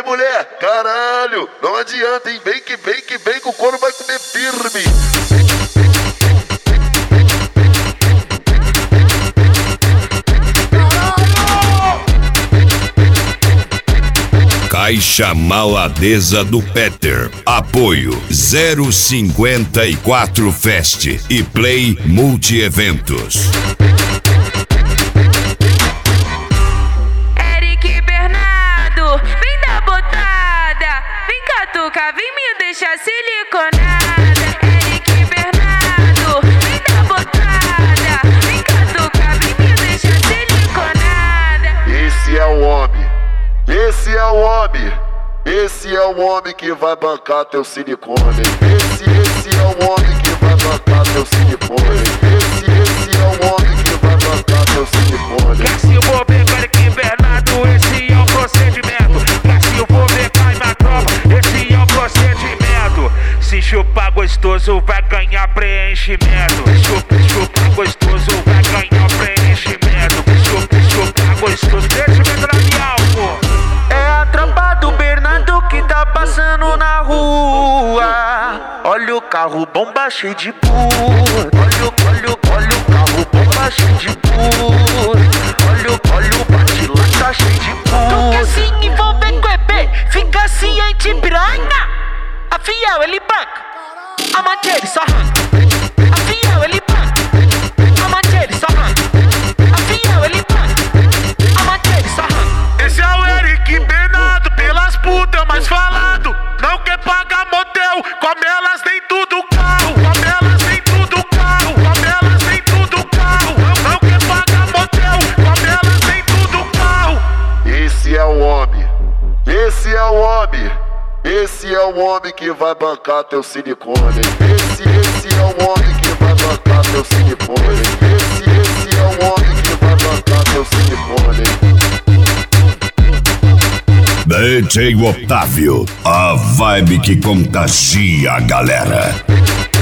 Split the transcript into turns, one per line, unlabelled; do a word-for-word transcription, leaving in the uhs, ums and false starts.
Vai, mulher, caralho, não adianta, hein? Vem que vem que vem que o couro vai comer firme.
Caixa Maladeza do Peter. Apoio zero cinquenta e quatro Fest e Play Multi-Eventos.
Eric Bernardo, vem dar botada. Vem catucar, vem me deixar siliconada. Eric Bernardo, vem dar botada. Vem catucar, vem me deixar siliconada.
Esse é o homem. Esse é o homem, esse é o homem que vai bancar teu silicone. Esse, esse é o homem que vai bancar teu silicone. Esse, esse é o homem que vai bancar teu silicone.
Cássio Bobeco, Eric Bernardo, esse é o procedimento. Cássio Bobeco, cai na tropa, esse é o procedimento. Se chupar gostoso vai ganhar preenchimento. Chupa, chupa gostoso vai ganhar preenchimento. Chupa, chupa gostoso, preenchimento labial, pô. É a tropa do Bernardo que tá passando na rua. Olha o carro bomba cheio de puro. Olha, olha, olha o carro bomba cheio de puro. Olha, olha o bate lá tá cheio de puro. Porque se envolver com E B, fica ciente branca. A fiel ele banca, a mante ele só arranca. A fiel ele banca, a mante ele só arranca. A fiel ele banca, a mante ele só arranca. Esse é o Eric Bernardo, pelas putas mais falado. Não quer pagar motel, come elas dentro do carro. Come elas dentro do carro, come elas dentro do carro. Não, não quer pagar motel, come elas dentro do carro.
Esse é o homem, esse é o homem. Esse é o homem que vai bancar teu silicone. Esse, esse é o homem que vai bancar teu silicone. Esse, esse é o homem que vai bancar teu silicone.
D J Otávio, a vibe que contagia a galera.